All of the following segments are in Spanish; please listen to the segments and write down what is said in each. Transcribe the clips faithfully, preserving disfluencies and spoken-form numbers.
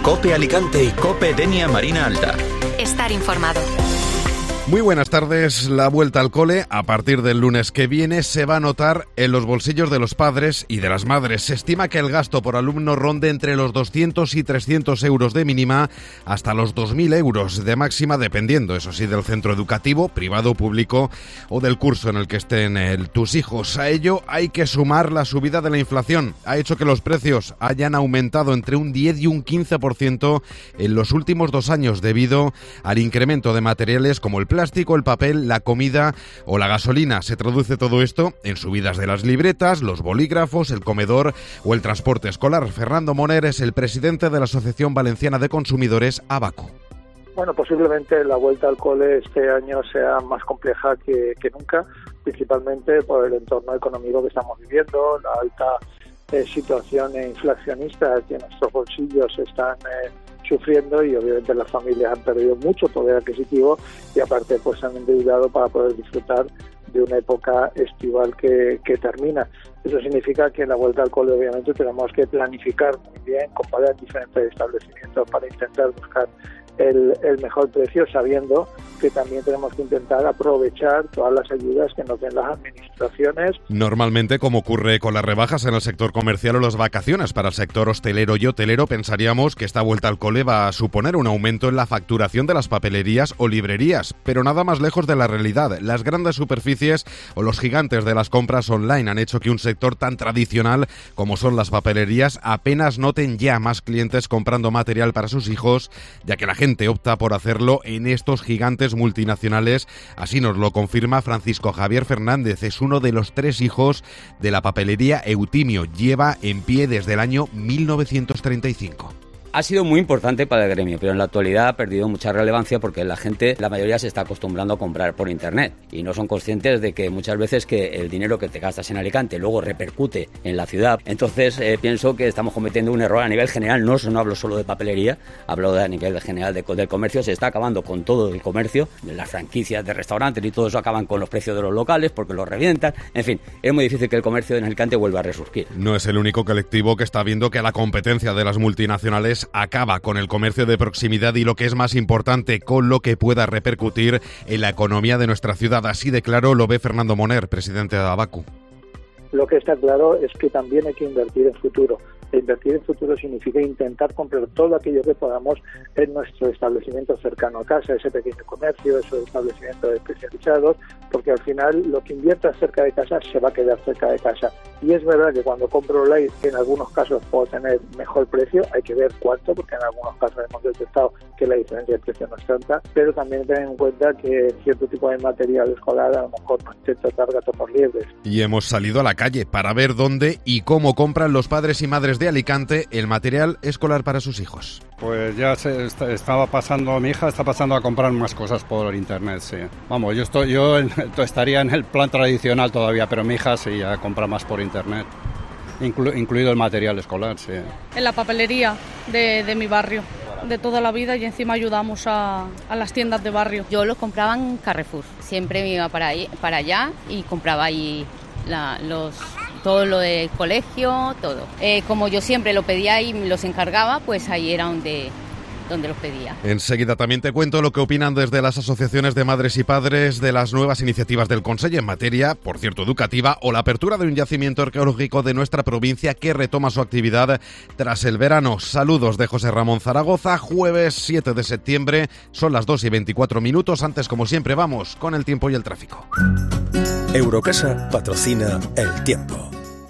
COPE Alicante y COPE Denia Marina Alta. Estar informado. Muy buenas tardes. La vuelta al cole a partir del lunes que viene se va a notar en los bolsillos de los padres y de las madres. Se estima que el gasto por alumno ronde entre los doscientos y trescientos euros de mínima hasta los dos mil euros de máxima, dependiendo, eso sí, del centro educativo, privado o público, o del curso en el que estén el, tus hijos. A ello hay que sumar la subida de la inflación. Ha hecho que los precios hayan aumentado entre un diez y un quince por ciento en los últimos dos años debido al incremento de materiales como el plástico, el papel, la comida o la gasolina. Se traduce todo esto en subidas de las libretas, los bolígrafos, el comedor o el transporte escolar. Fernando Moner es el presidente de la Asociación Valenciana de Consumidores, AVACO. Bueno, posiblemente la vuelta al cole este año sea más compleja que, que nunca, principalmente por el entorno económico que estamos viviendo, la alta eh, situación inflacionista que nuestros bolsillos están eh, sufriendo, y obviamente las familias han perdido mucho poder adquisitivo y aparte pues se han endeudado para poder disfrutar de una época estival que, que termina. Eso significa que en la vuelta al cole obviamente tenemos que planificar muy bien, comparar diferentes establecimientos para intentar buscar el, el mejor precio, sabiendo que también tenemos que intentar aprovechar todas las ayudas que nos den las administraciones. Normalmente, como ocurre con las rebajas en el sector comercial o las vacaciones para el sector hostelero y hotelero, pensaríamos que esta vuelta al cole va a suponer un aumento en la facturación de las papelerías o librerías, pero nada más lejos de la realidad. Las grandes superficies o los gigantes de las compras online han hecho que un sector tan tradicional como son las papelerías apenas noten ya más clientes comprando material para sus hijos, ya que la gente opta por hacerlo en estos gigantes multinacionales. Así nos lo confirma Francisco Javier Fernández. Es uno de los tres hijos de la papelería Eutimio. Lleva en pie desde el año mil novecientos treinta y cinco. Ha sido muy importante para el gremio, pero en la actualidad ha perdido mucha relevancia porque la gente, la mayoría se está acostumbrando a comprar por internet y no son conscientes de que muchas veces que el dinero que te gastas en Alicante luego repercute en la ciudad. Entonces eh, pienso que estamos cometiendo un error a nivel general. No, no hablo solo de papelería, hablo de, a nivel general de, del comercio. Se está acabando con todo el comercio, las franquicias de restaurantes y todo eso acaban con los precios de los locales porque los revientan. En fin, es muy difícil que el comercio en Alicante vuelva a resurgir. No es el único colectivo que está viendo que la competencia de las multinacionales acaba con el comercio de proximidad y, lo que es más importante, con lo que pueda repercutir en la economía de nuestra ciudad. Así de claro lo ve Fernando Moner, presidente de AVACO. Lo que está claro es que también hay que invertir en futuro. E invertir en futuro significa intentar comprar todo aquello que podamos en nuestro establecimiento cercano a casa, ese pequeño comercio, esos establecimientos especializados, porque al final lo que inviertas cerca de casa se va a quedar cerca de casa. Y es verdad que cuando compro online, en algunos casos puedo tener mejor precio, hay que ver cuánto, porque en algunos casos hemos detectado que la diferencia de precio no es tanta, pero también tener en cuenta que cierto tipo de material escolar a lo mejor no intenta dar gato por liebres. Y hemos salido a la calle para ver dónde y cómo compran los padres y madres de Alicante el material escolar para sus hijos. Pues ya se est- estaba pasando, mi hija está pasando a comprar más cosas por internet, sí. Vamos, yo estoy, yo en, estaría en el plan tradicional todavía, pero mi hija sí ya compra más por internet, inclu- incluido el material escolar, sí. En la papelería de, de mi barrio, de toda la vida, y encima ayudamos a, a las tiendas de barrio. Yo los compraba en Carrefour, siempre me iba para, ahí, para allá y compraba ahí la, los... todo lo del colegio, todo. Eh, como yo siempre lo pedía y los encargaba, pues ahí era donde, donde los pedía. Enseguida también te cuento lo que opinan desde las asociaciones de madres y padres de las nuevas iniciativas del Consello en materia, por cierto, educativa, o la apertura de un yacimiento arqueológico de nuestra provincia que retoma su actividad tras el verano. Saludos de José Ramón Zaragoza, jueves siete de septiembre, son las dos y veinticuatro minutos. Antes, como siempre, vamos con el tiempo y el tráfico. Eurocasa patrocina el tiempo.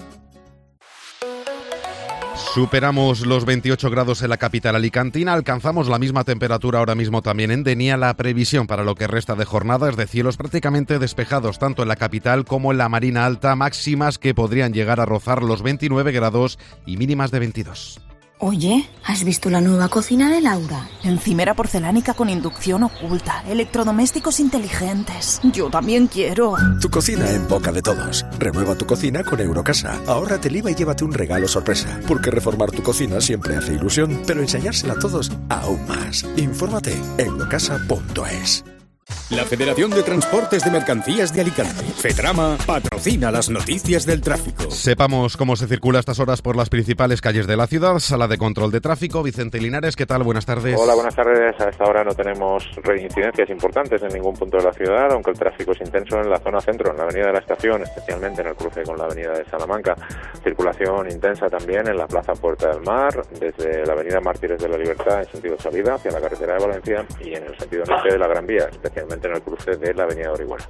Superamos los veintiocho grados en la capital alicantina, alcanzamos la misma temperatura ahora mismo también en Denia. La previsión para lo que resta de jornada es de cielos prácticamente despejados, tanto en la capital como en la Marina Alta, máximas que podrían llegar a rozar los veintinueve grados y mínimas de veintidós. Oye, ¿has visto la nueva cocina de Laura? Encimera porcelánica con inducción oculta, electrodomésticos inteligentes. Yo también quiero. Tu cocina en boca de todos. Renueva tu cocina con Eurocasa. Ahórrate el I V A y llévate un regalo sorpresa. Porque reformar tu cocina siempre hace ilusión, pero enseñársela a todos aún más. Infórmate en eurocasa punto es. La Federación de Transportes de Mercancías de Alicante, FETRAMA, patrocina las noticias del tráfico. Sepamos cómo se circula a estas horas por las principales calles de la ciudad. Sala de control de tráfico, Vicente Linares, ¿qué tal? Buenas tardes. Hola, buenas tardes. A esta hora no tenemos reincidencias importantes en ningún punto de la ciudad, aunque el tráfico es intenso en la zona centro, en la avenida de la Estación, especialmente en el cruce con la avenida de Salamanca. Circulación intensa también en la plaza Puerta del Mar, desde la avenida Mártires de la Libertad en sentido salida hacia la carretera de Valencia y en el sentido norte de la Gran Vía, especialmente en el cruce de la avenida Orihuela.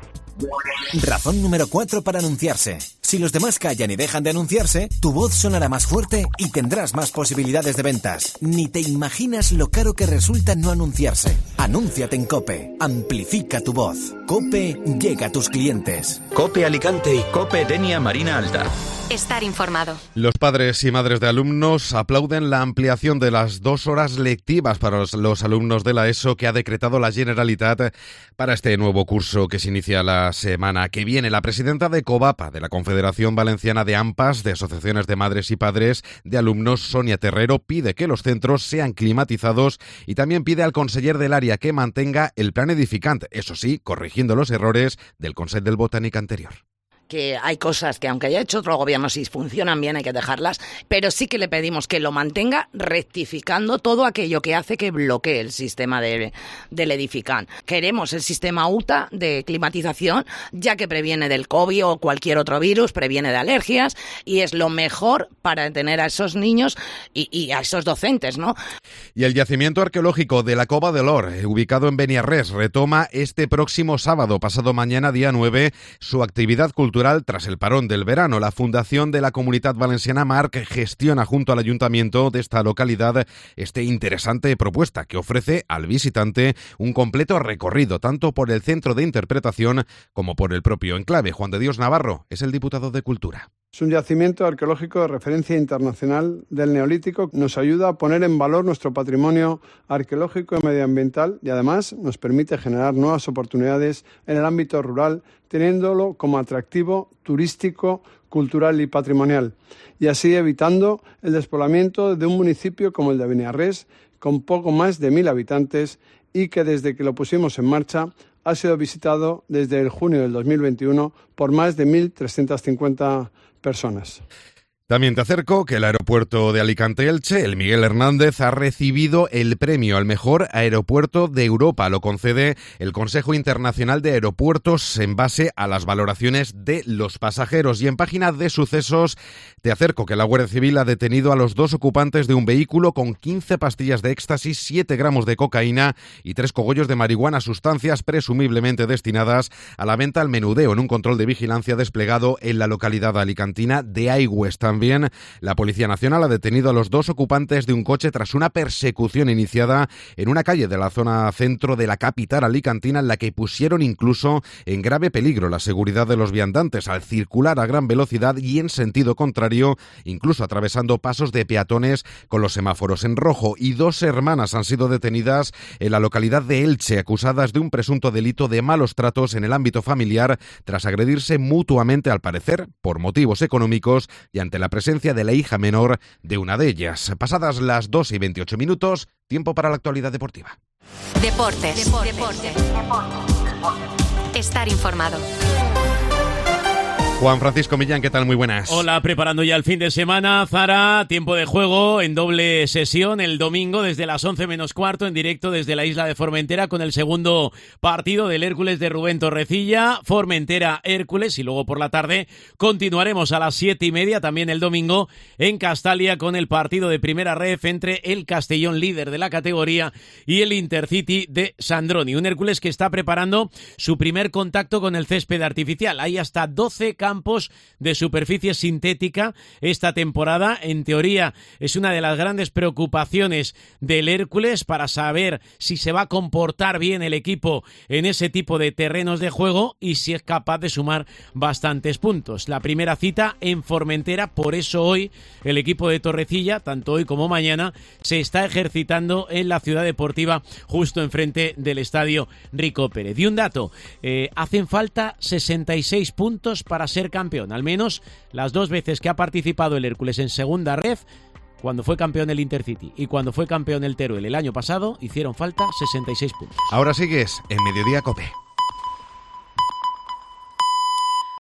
Razón número cuatro para anunciarse. Si los demás callan y dejan de anunciarse, tu voz sonará más fuerte y tendrás más posibilidades de ventas. Ni te imaginas lo caro que resulta no anunciarse. Anúnciate en COPE. Amplifica tu voz. COPE llega a tus clientes. COPE Alicante y COPE Denia Marina Alta. Estar informado. Los padres y madres de alumnos aplauden la ampliación de las dos horas lectivas para los, los alumnos de la ESO que ha decretado la Generalitat para este nuevo curso que se inicia la semana que viene. La presidenta de COVAPA, de la Confederación Valenciana de AMPAs, de Asociaciones de Madres y Padres de Alumnos, Sonia Terrero, pide que los centros sean climatizados y también pide al conseller del área que mantenga el plan edificante, eso sí, corrigiendo los errores del Consell del Botànic anterior. Que hay cosas que aunque haya hecho otro gobierno, si funcionan bien hay que dejarlas, pero sí que le pedimos que lo mantenga rectificando todo aquello que hace que bloquee el sistema de, del edificante. Queremos el sistema U T A de climatización, ya que previene del COVID o cualquier otro virus, previene de alergias y es lo mejor para tener a esos niños y, y a esos docentes, ¿no? Y el yacimiento arqueológico de la Cova de l'Or, ubicado en Beniarrés, retoma este próximo sábado, pasado mañana, día nueve, su actividad cultural tras el parón del verano. La Fundación de la Comunitat Valenciana Marc gestiona junto al ayuntamiento de esta localidad esta interesante propuesta que ofrece al visitante un completo recorrido tanto por el centro de interpretación como por el propio enclave. Juan de Dios Navarro es el diputado de Cultura. Es un yacimiento arqueológico de referencia internacional del Neolítico. Nos ayuda a poner en valor nuestro patrimonio arqueológico y medioambiental y además nos permite generar nuevas oportunidades en el ámbito rural, teniéndolo como atractivo turístico, cultural y patrimonial, y así evitando el despoblamiento de un municipio como el de Beniarrés, con poco más de mil habitantes y que desde que lo pusimos en marcha ha sido visitado desde el junio del dos mil veintiuno por más de mil trescientas cincuenta personas. También te acerco que el aeropuerto de Alicante-Elche, el Miguel Hernández, ha recibido el premio al mejor aeropuerto de Europa. Lo concede el Consejo Internacional de Aeropuertos en base a las valoraciones de los pasajeros. Y en página de sucesos te acerco que la Guardia Civil ha detenido a los dos ocupantes de un vehículo con quince pastillas de éxtasis, siete gramos de cocaína y tres cogollos de marihuana, sustancias presumiblemente destinadas a la venta al menudeo en un control de vigilancia desplegado en la localidad alicantina de Aigües. También la Policía Nacional ha detenido a los dos ocupantes de un coche tras una persecución iniciada en una calle de la zona centro de la capital alicantina, en la que pusieron incluso en grave peligro la seguridad de los viandantes al circular a gran velocidad y en sentido contrario, incluso atravesando pasos de peatones con los semáforos en rojo. Y dos hermanas han sido detenidas en la localidad de Elche, acusadas de un presunto delito de malos tratos en el ámbito familiar tras agredirse mutuamente, al parecer por motivos económicos, y ante la presencia de la hija menor de una de ellas. Pasadas las dos y veintiocho minutos, tiempo para la actualidad deportiva. Deportes. Deportes. Deportes. Estar informado. Juan Francisco Millán, ¿qué tal? Muy buenas. Hola, preparando ya el fin de semana. Zara, tiempo de juego en doble sesión el domingo desde las once menos cuarto en directo desde la isla de Formentera con el segundo partido del Hércules de Rubén Torrecilla, Formentera-Hércules, y luego por la tarde continuaremos a las siete y media también el domingo en Castalia con el partido de primera ref entre el Castellón, líder de la categoría, y el Intercity de Sandroni. Un Hércules que está preparando su primer contacto con el césped artificial. Hay hasta doce campos de superficie sintética esta temporada. En teoría es una de las grandes preocupaciones del Hércules para saber si se va a comportar bien el equipo en ese tipo de terrenos de juego y si es capaz de sumar bastantes puntos. La primera cita en Formentera, por eso hoy el equipo de Torrecilla, tanto hoy como mañana, se está ejercitando en la ciudad deportiva justo enfrente del estadio Rico Pérez. Y un dato, eh, hacen falta sesenta y seis puntos para ser campeón, al menos las dos veces que ha participado el Hércules en segunda ref, cuando fue campeón el Intercity y cuando fue campeón el Teruel el año pasado, hicieron falta sesenta y seis puntos. Ahora sigues en Mediodía COPE.